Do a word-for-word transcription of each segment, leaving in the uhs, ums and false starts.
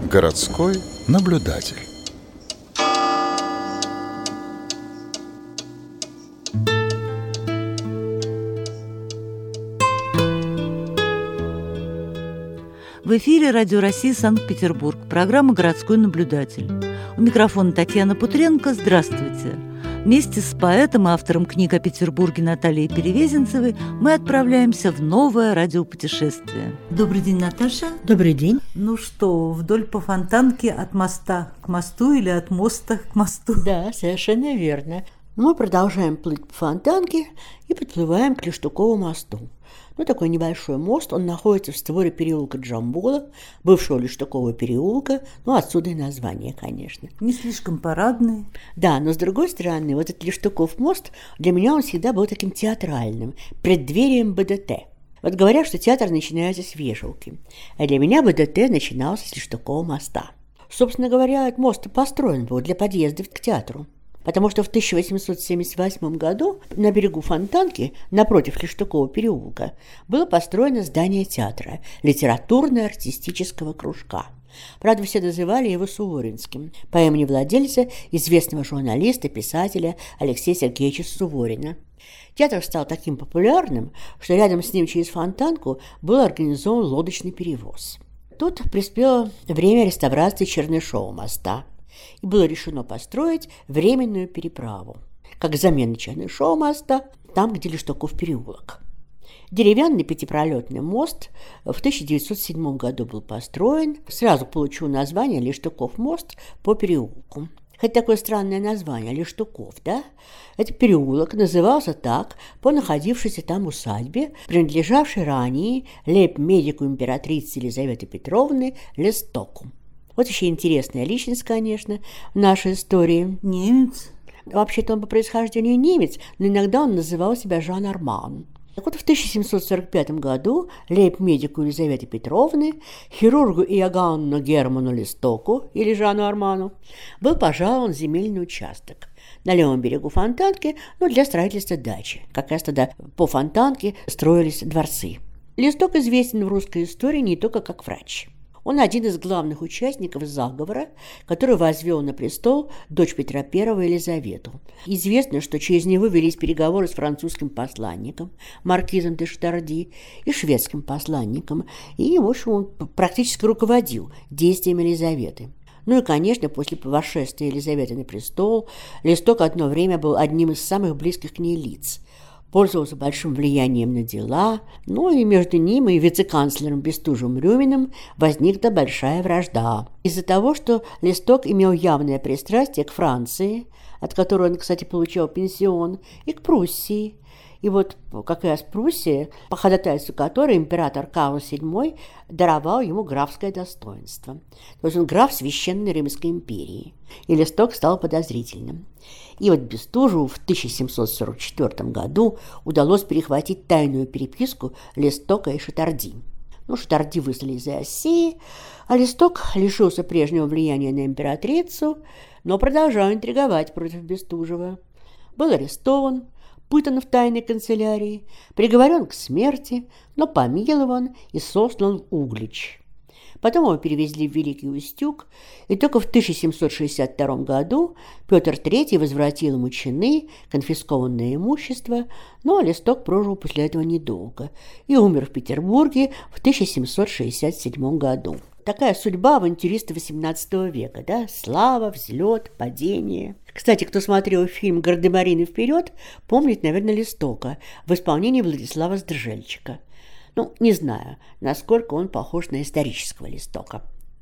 Городской наблюдатель. В эфире Радио России Санкт-Петербург, программа «Городской наблюдатель». У микрофона Татьяна Путренко. Здравствуйте. Вместе с поэтом и автором книг о Петербурге Натальей Перевезенцевой мы отправляемся в новое радиопутешествие. Добрый день, Наташа. Добрый день. Ну что, вдоль по Фонтанке от моста к мосту или от моста к мосту? Да, совершенно верно. Мы продолжаем плыть по Фонтанке и подплываем к Лештукову мосту. Ну, такой небольшой мост, он находится в створе переулка Джамбула, бывшего Лештукового переулка, ну, отсюда и название, конечно. Не слишком парадный. Да, но с другой стороны, вот этот Лештуков мост, для меня он всегда был таким театральным, преддверием БДТ. Вот говорят, что театр начинается с вешалки, а для меня БДТ начинался с Лештукового моста. Собственно говоря, этот мост построен был для подъезда к театру. Потому что в тысяча восемьсот семьдесят восьмом году на берегу Фонтанки, напротив Лештукова переулка, было построено здание театра, литературно-артистического кружка. Правда, все называли его Суворинским, по имени владельца, известного журналиста, писателя Алексея Сергеевича Суворина. Театр стал таким популярным, что рядом с ним через Фонтанку был организован лодочный перевоз. Тут приспело время реставрации Чернышова моста, и было решено построить временную переправу, как замена Чернышова моста, там, где Лештуков переулок. Деревянный пятипролетный мост в тысяча девятьсот седьмом году был построен, сразу получил название Лештуков мост по переулку. Хоть такое странное название, Лештуков, да? Этот переулок назывался так по находившейся там усадьбе, принадлежавшей ранее лейб-медику императрицы Елизаветы Петровны Лестоку. Вот еще интересная личность, конечно, в нашей истории. Немец? Вообще-то он по происхождению немец, но иногда он называл себя Жан Арман. Так вот, в тысяча семьсот сорок пятом году лейб-медику Елизаветы Петровны, хирургу Иоганну Герману Лестоку или Жану Арману был пожалован земельный участок на левом берегу Фонтанки, ну, для строительства дачи. Как раз тогда по Фонтанке строились дворцы. Лесток известен в русской истории не только как врач. Он один из главных участников заговора, который возвел на престол дочь Петра Первого Елизавету. Известно, что через него велись переговоры с французским посланником, маркизом де Штарди, и шведским посланником, и, в общем, он практически руководил действиями Елизаветы. Ну и, конечно, после восшествия Елизаветы на престол Лесток одно время был одним из самых близких к ней лиц, пользовался большим влиянием на дела, ну и между ним и вице-канцлером Бестужевым-Рюминым возникла большая вражда. Из-за того, что Лесток имел явное пристрастие к Франции, от которой он, кстати, получал пенсион, и к Пруссии. И вот как раз Пруссия, по ходатайству которой император Карл седьмой даровал ему графское достоинство. То есть он граф Священной Римской империи. И Лесток стал подозрительным. И вот Бестужеву в тысяча семьсот сорок четвёртом году удалось перехватить тайную переписку Лестока и Шатарди. Ну, Шатарди выслали из России, а Лесток лишился прежнего влияния на императрицу, но продолжал интриговать против Бестужева. Был арестован, пытан в тайной канцелярии, приговорен к смерти, но помилован и сослан в Углич. Потом его перевезли в Великий Устюг, и только в тысяча семьсот шестьдесят втором году Петр Третий возвратил ему чины, конфискованное имущество, но Лесток прожил после этого недолго и умер в Петербурге в тысяча семьсот шестьдесят седьмом году. Такая судьба авантюриста восемнадцатого века, да? Слава, взлет, падение. Кстати, кто смотрел фильм «Гардемарины вперед», помнит, наверное, Лестока в исполнении Владислава Стржельчика. Ну, не знаю, насколько он похож на исторического Лестока.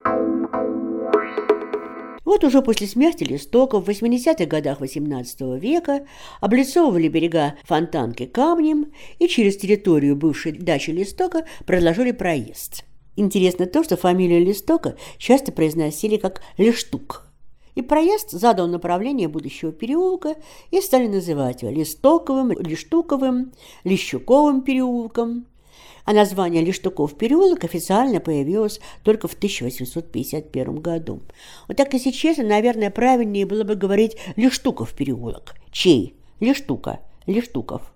Вот уже после смерти Лестока в восьмидесятых годах восемнадцатого века облицовывали берега Фонтанки камнем и через территорию бывшей дачи Лестока проложили проезд. Интересно то, что фамилию Лестока часто произносили как Лештук. И проезд задал направление будущего переулка, и стали называть его Лестоковым, Лештуковым, Лещуковым переулком. А название Лештуков переулок официально появилось только в тысяча восемьсот пятьдесят первом году. Вот так, если честно, наверное, правильнее было бы говорить Лештуков переулок. Чей? Лештука. Лештуков.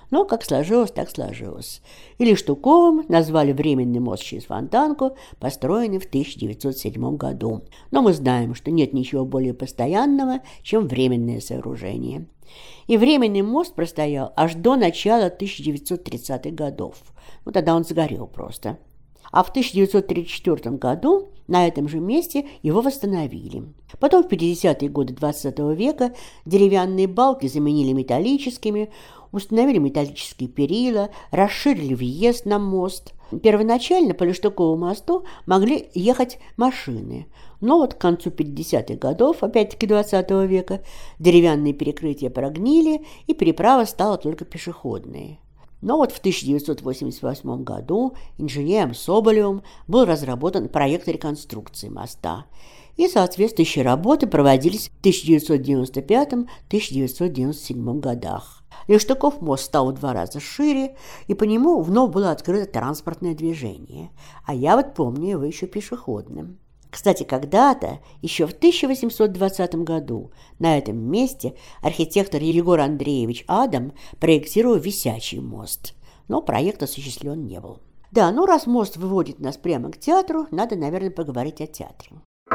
Но как сложилось, так сложилось. Или Штуковым назвали временный мост через Фонтанку, построенный в тысяча девятьсот седьмом году. Но мы знаем, что нет ничего более постоянного, чем временное сооружение. И временный мост простоял аж до начала тысяча девятьсот тридцатых годов. Ну, тогда он сгорел просто. А в тысяча девятьсот тридцать четвёртом году на этом же месте его восстановили. Потом в пятидесятые годы двадцатого века деревянные балки заменили металлическими, установили металлические перила, расширили въезд на мост. Первоначально по Лештукову мосту могли ехать машины, но вот к концу пятидесятых годов, опять-таки двадцатого века, деревянные перекрытия прогнили, и переправа стала только пешеходной. Но вот в тысяча девятьсот восемьдесят восьмом году инженером Соболевым был разработан проект реконструкции моста, и соответствующие работы проводились в тысяча девятьсот девяносто пятом — тысяча девятьсот девяносто седьмом годах. Лештуков мост стал в два раза шире, и по нему вновь было открыто транспортное движение, а я вот помню его еще пешеходным. Кстати, когда-то, еще в тысяча восемьсот двадцатом году, на этом месте архитектор Егор Андреевич Адам проектировал висячий мост, но проект осуществлен не был. Да, ну раз мост выводит нас прямо к театру, надо, наверное, поговорить о театре.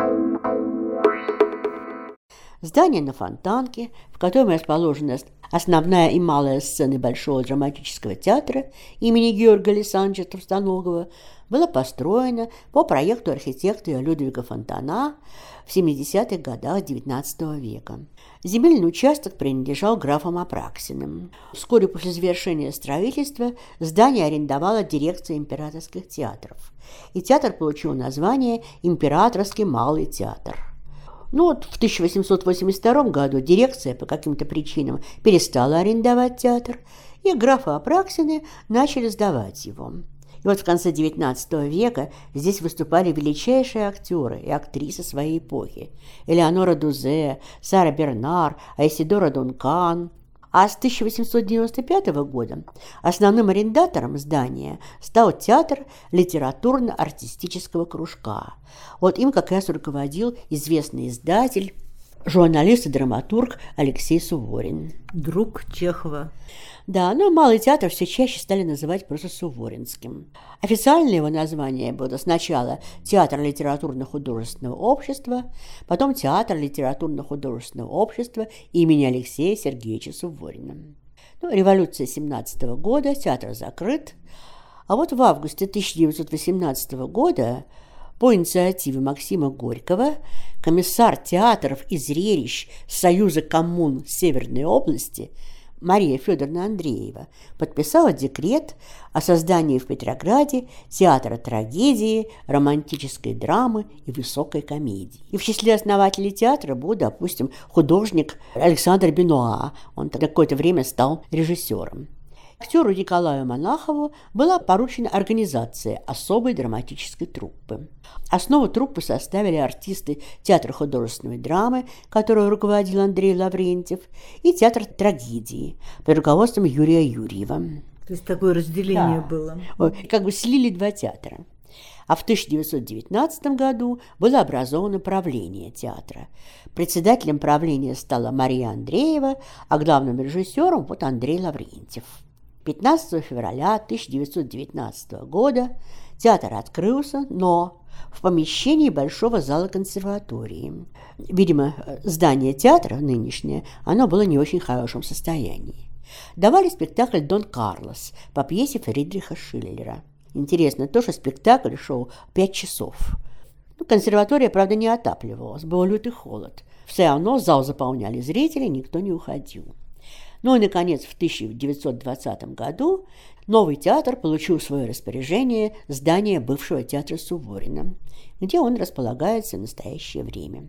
Здание на Фонтанке, в котором расположена основная и малая сцены Большого драматического театра имени Георга Александровича Товстоногова, было построено по проекту архитектора Людвига Фонтана в семидесятых годах девятнадцатого века. Земельный участок принадлежал графам Апраксиным. Вскоре после завершения строительства здание арендовала дирекция императорских театров, и театр получил название «Императорский малый театр». Ну вот в тысяча восемьсот восемьдесят втором году дирекция по каким-то причинам перестала арендовать театр, и графы Апраксины начали сдавать его. И вот в конце девятнадцатого века здесь выступали величайшие актеры и актрисы своей эпохи: Элеонора Дузе, Сара Бернар, Айсидора Дункан. А с тысяча восемьсот девяносто пятого года основным арендатором здания стал театр литературно-артистического кружка. Вот им как раз руководил известный издатель, журналист и драматург Алексей Суворин. Друг Чехова. Да, но Малый театр все чаще стали называть просто Суворинским. Официальное его название было сначала Театр литературно-художественного общества, потом Театр литературно-художественного общества имени Алексея Сергеевича Суворина. Ну, революция семнадцатого года, театр закрыт, а вот в августе тысяча девятьсот восемнадцатого года по инициативе Максима Горького комиссар театров и зрелищ Союза коммун Северной области Мария Федоровна Андреева подписала декрет о создании в Петрограде театра трагедии, романтической драмы и высокой комедии. И в числе основателей театра был, допустим, художник Александр Бенуа. Он какое-то время стал режиссером. Актеру Николаю Монахову была поручена организация особой драматической труппы. Основу труппы составили артисты Театра художественной драмы, которую руководил Андрей Лаврентьев, и Театр трагедии под руководством Юрия Юрьева. То есть такое разделение да. было. Как бы слили два театра. А в тысяча девятьсот девятнадцатом году было образовано правление театра. Председателем правления стала Мария Андреева, а главным режиссером вот Андрей Лаврентьев. пятнадцатого февраля тысяча девятьсот девятнадцатого года театр открылся, но в помещении большого зала консерватории. Видимо, здание театра нынешнее, оно было не в очень хорошем состоянии. Давали спектакль «Дон Карлос» по пьесе Фридриха Шиллера. Интересно то, что спектакль шел пять часов. Ну, консерватория, правда, не отапливалась, был лютый холод. Все равно зал заполняли зрители, никто не уходил. Ну и, наконец, в тысяча девятьсот двадцатом году новый театр получил в свое распоряжение здание бывшего театра Суворина, где он располагается в настоящее время.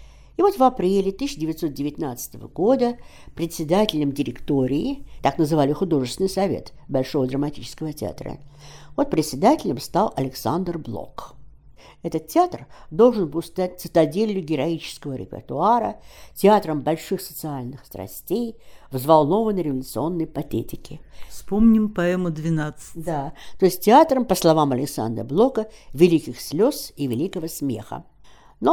И вот в апреле тысяча девятьсот девятнадцатого года председателем директории, так называли художественный совет Большого драматического театра, вот председателем стал Александр Блок. Этот театр должен был стать цитаделью героического репертуара, театром больших социальных страстей, взволнованной революционной патетики. Вспомним поэму «двенадцать». Да, то есть театром, по словам Александра Блока, великих слез и великого смеха. Но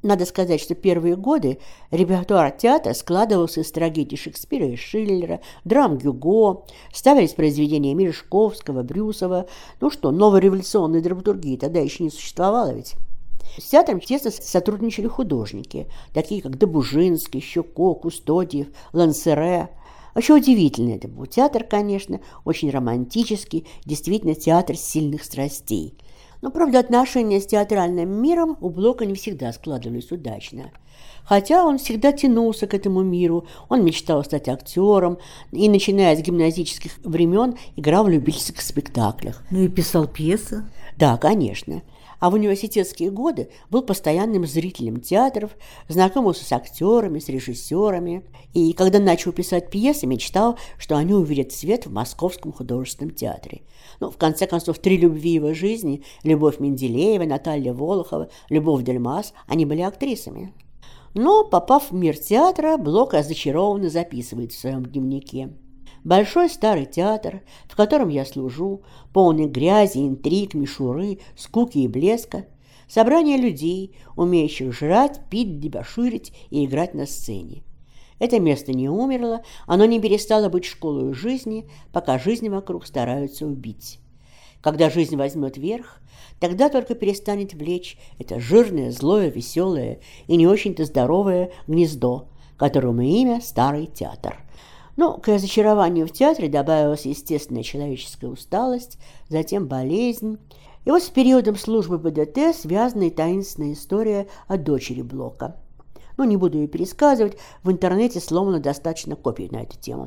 Надо сказать, что первые годы репертуар театра складывался из трагедий Шекспира и Шиллера, драм Гюго, ставились произведения Мережковского, Брюсова. Ну что, новой революционной драматургии тогда еще не существовало ведь. С театром тесно сотрудничали художники, такие как Добужинский, Щуко, Кустодиев, Лансере. Вообще удивительный это был театр, конечно, очень романтический, действительно театр сильных страстей. Но, правда, отношения с театральным миром у Блока не всегда складывались удачно. Хотя он всегда тянулся к этому миру, он мечтал стать актером и, начиная с гимназических времен, играл в любительских спектаклях. Ну и писал пьесы. Да, конечно. А в университетские годы был постоянным зрителем театров, знакомился с актерами, с режиссерами. И когда начал писать пьесы, мечтал, что они увидят свет в Московском художественном театре. Ну, в конце концов, три любви его жизни – Любовь Менделеева, Наталья Волохова, Любовь Дельмас – они были актрисами. Но, попав в мир театра, Блок разочарованно записывает в своем дневнике: «Большой старый театр, в котором я служу, полный грязи, интриг, мишуры, скуки и блеска, собрание людей, умеющих жрать, пить, дебоширить и играть на сцене. Это место не умерло, оно не перестало быть школой жизни, пока жизнь вокруг стараются убить. Когда жизнь возьмет верх, тогда только перестанет влечь это жирное, злое, веселое и не очень-то здоровое гнездо, которому имя Старый театр». Но к разочарованию в театре добавилась естественная человеческая усталость, затем болезнь. И вот с периодом службы БДТ связана и таинственная история о дочери Блока. Ну, не буду ее пересказывать, в интернете сломано достаточно копий на эту тему.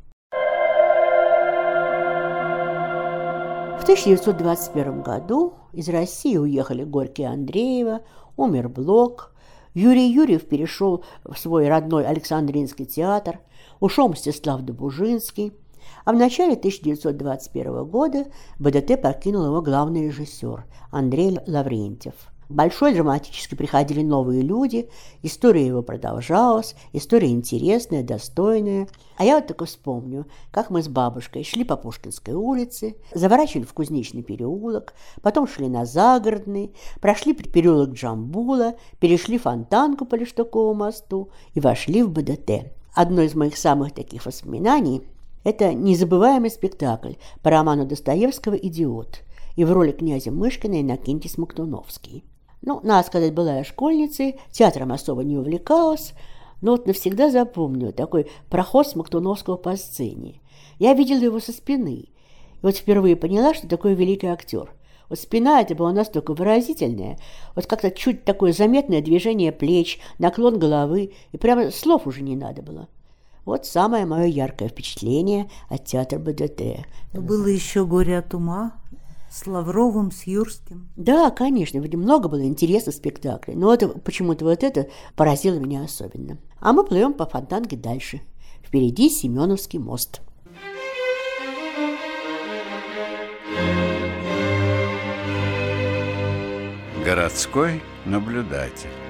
В тысяча девятьсот двадцать первом году из России уехали Горький и Андреева, умер Блок, Юрий Юрьев перешел в свой родной Александринский театр, ушел Мстислав Добужинский, а в начале тысяча девятьсот двадцать первого года БДТ покинул его главный режиссер Андрей Лаврентьев. В Большой драматически приходили новые люди, история его продолжалась, история интересная, достойная. А я вот только вспомню, как мы с бабушкой шли по Пушкинской улице, заворачивали в Кузнечный переулок, потом шли на Загородный, прошли переулок Джамбула, перешли Фонтанку по Лештукову мосту и вошли в БДТ. Одно из моих самых таких воспоминаний – это незабываемый спектакль по роману Достоевского «Идиот», и в роли князя Мышкина Иннокентий Смоктуновский. Ну, надо сказать, была я школьницей, театром особо не увлекалась, но вот навсегда запомню такой проход Смоктуновского по сцене. Я видела его со спины, и вот впервые поняла, что такой великий актер. Вот спина это была настолько выразительная, вот как-то чуть такое заметное движение плеч, наклон головы, и прямо слов уже не надо было. Вот самое мое яркое впечатление от театра БДТ. Было еще «Горе от ума» с Лавровым, с Юрским. Да, конечно, ведь много было интересных спектаклей, но это, почему-то вот это поразило меня особенно. А мы плывем по Фонтанке дальше. Впереди Семеновский мост. Городской наблюдатель.